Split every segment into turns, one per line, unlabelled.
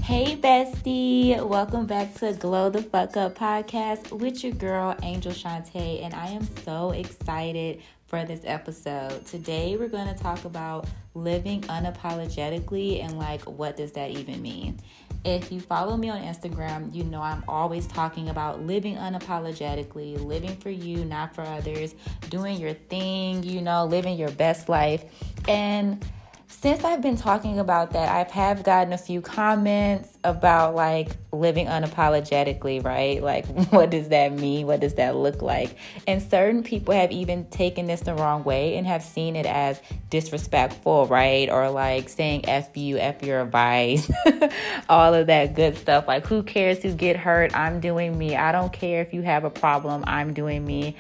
Hey bestie, welcome back to Glow the Fuck Up podcast with your girl Angel Shantae, and I am so excited for this episode. Today we're going to talk about living unapologetically and what does that even mean? If you follow me on Instagram, you know I'm always talking about living unapologetically, living for you, not for others, doing your thing, living your best life. And since I've been talking about that, I have gotten a few comments about living unapologetically, right? What does that mean? What does that look like? And certain people have even taken this the wrong way and have seen it as disrespectful, right? Or saying F you, F your advice, all of that good stuff. Who cares who get hurt? I'm doing me. I don't care if you have a problem. I'm doing me.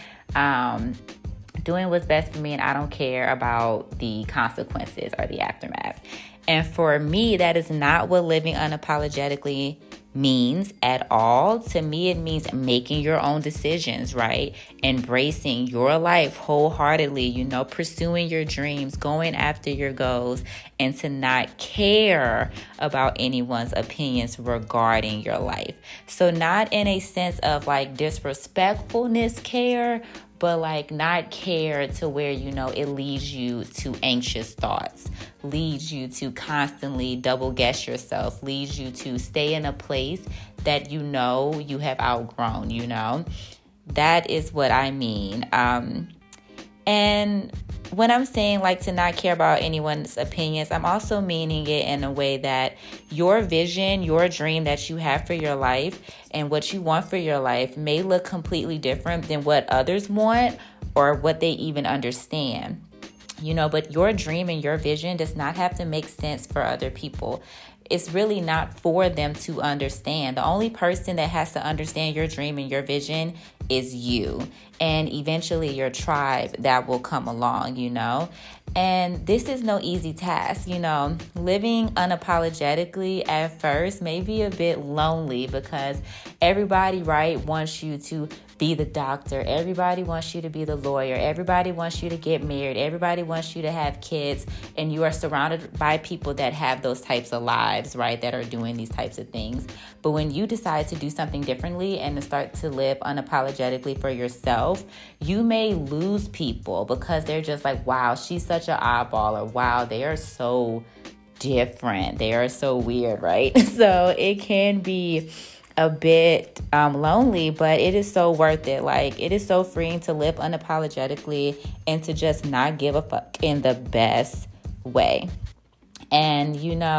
Doing what's best for me, and I don't care about the consequences or the aftermath. And for me, that is not what living unapologetically means at all. To me, it means making your own decisions, right? Embracing your life wholeheartedly, pursuing your dreams, going after your goals, and to not care about anyone's opinions regarding your life. So not in a sense of disrespectfulness care, but not care to where, it leads you to anxious thoughts, leads you to constantly double guess yourself, leads you to stay in a place that you have outgrown, That is what I mean. And when I'm saying to not care about anyone's opinions, I'm also meaning it in a way that your vision, your dream that you have for your life and what you want for your life may look completely different than what others want or what they even understand. But your dream and your vision does not have to make sense for other people. It's really not for them to understand. The only person that has to understand your dream and your vision is you, and eventually your tribe that will come along, And this is no easy task, Living unapologetically at first may be a bit lonely because everybody, right, wants you to be the doctor. Everybody wants you to be the lawyer. Everybody wants you to get married. Everybody wants you to have kids. And you are surrounded by people that have those types of lives, right, that are doing these types of things. But when you decide to do something differently and to start to live unapologetically for yourself, you may lose people because they're just wow, she's such an oddball, or wow, they are so different. They are so weird, right? So it can be a bit lonely, but it is so worth it. It is so freeing to live unapologetically and to just not give a fuck in the best way. And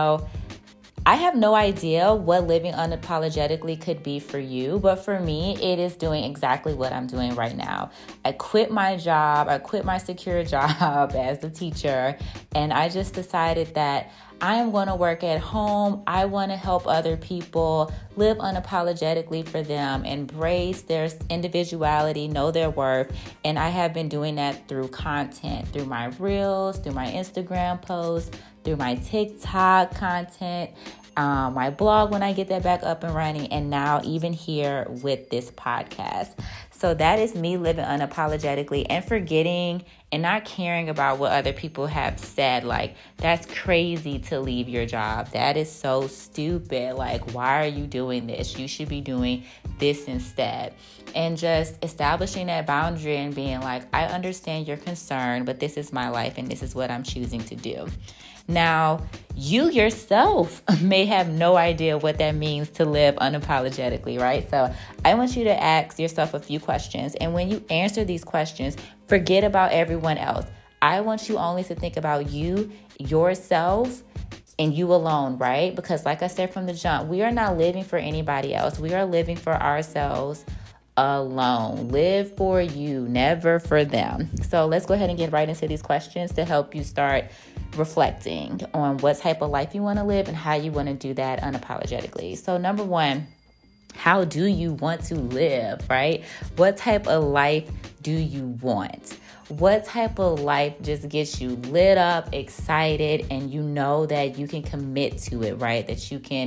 I have no idea what living unapologetically could be for you, but for me, it is doing exactly what I'm doing right now. I quit my job. I quit my secure job as a teacher, and I just decided that I am going to work at home. I want to help other people live unapologetically for them, embrace their individuality, know their worth. And I have been doing that through content, through my reels, through my Instagram posts, through my TikTok content, my blog when I get that back up and running, and now even here with this podcast. So that is me living unapologetically and forgetting and not caring about what other people have said. That's crazy to leave your job. That is so stupid. Why are you doing this? You should be doing this instead. And just establishing that boundary and being I understand your concern, but this is my life and this is what I'm choosing to do. Now, you yourself may have no idea what that means to live unapologetically, right? So I want you to ask yourself a few questions. And when you answer these questions, forget about everyone else. I want you only to think about you, yourself, and you alone, right? Because like I said from the jump, we are not living for anybody else. We are living for ourselves alone. Live for you, never for them. So let's go ahead and get right into these questions to help you start reflecting on what type of life you want to live and how you want to do that unapologetically. So number one, how do you want to live, right? What type of life do you want? What type of life just gets you lit up, excited, and you know that you can commit to it, right? That you can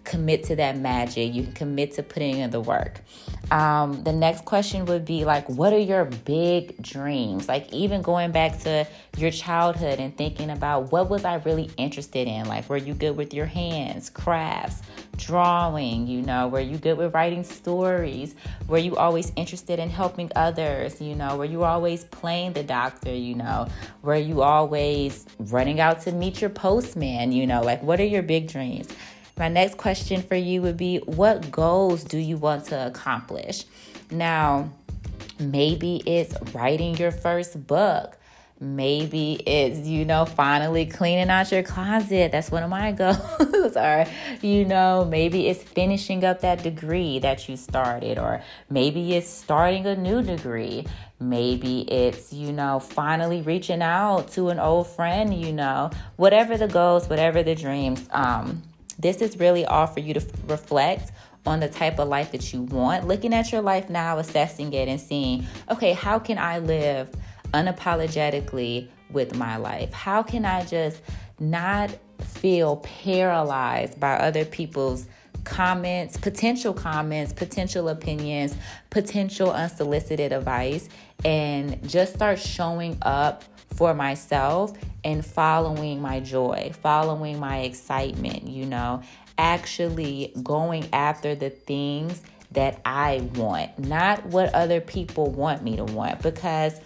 commit to that magic. You can commit to putting in the work. The next question would be like, what are your big dreams? Like even going back to your childhood and thinking about what was I really interested in? Like, were you good with your hands, crafts, drawing, were you good with writing stories? Were you always interested in helping others? Were you always playing the doctor? Were you always running out to meet your postman? Like what are your big dreams? My next question for you would be, what goals do you want to accomplish? Now, maybe it's writing your first book. Maybe it's, finally cleaning out your closet. That's one of my goals. Or, maybe it's finishing up that degree that you started. Or maybe it's starting a new degree. Maybe it's, finally reaching out to an old friend, whatever the goals, whatever the dreams. This is really all for you to reflect on the type of life that you want. Looking at your life now, assessing it and seeing, okay, how can I live unapologetically with my life? How can I just not feel paralyzed by other people's comments, potential opinions, potential unsolicited advice, and just start showing up for myself and following my joy, following my excitement, actually going after the things that I want, not what other people want me to want. Because,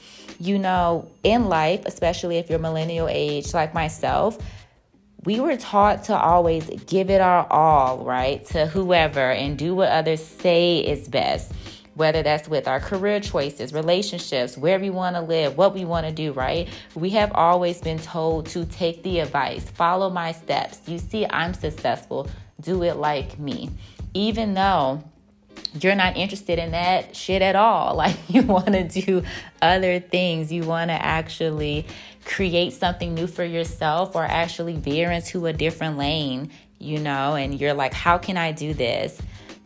in life, especially if you're millennial age like myself, we were taught to always give it our all, right, to whoever and do what others say is best. Whether that's with our career choices, relationships, where we want to live, what we want to do, right? We have always been told to take the advice, follow my steps. You see, I'm successful. Do it like me. Even though you're not interested in that shit at all. Like you want to do other things. You want to actually create something new for yourself or actually veer into a different lane, and you're like, how can I do this?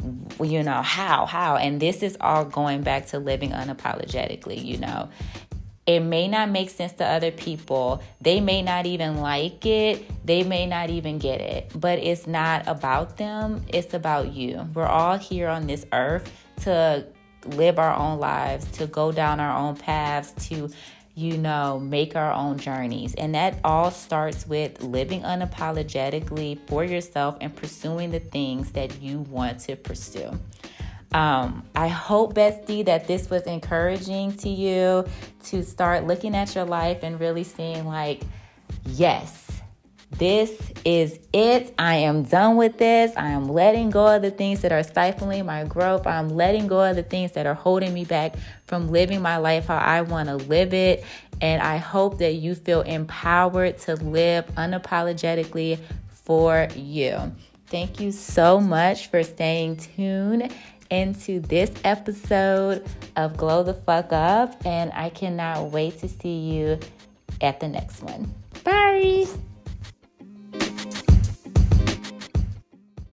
How? And this is all going back to living unapologetically, It may not make sense to other people. They may not even like it. They may not even get it. But it's not about them. It's about you. We're all here on this earth to live our own lives, to go down our own paths, to make our own journeys. And that all starts with living unapologetically for yourself and pursuing the things that you want to pursue. I hope, bestie, that this was encouraging to you to start looking at your life and really seeing like, yes, this is it. I am done with this. I am letting go of the things that are stifling my growth. I'm letting go of the things that are holding me back from living my life how I want to live it. And I hope that you feel empowered to live unapologetically for you. Thank you so much for staying tuned into this episode of Glow the Fuck Up. And I cannot wait to see you at the next one. Bye.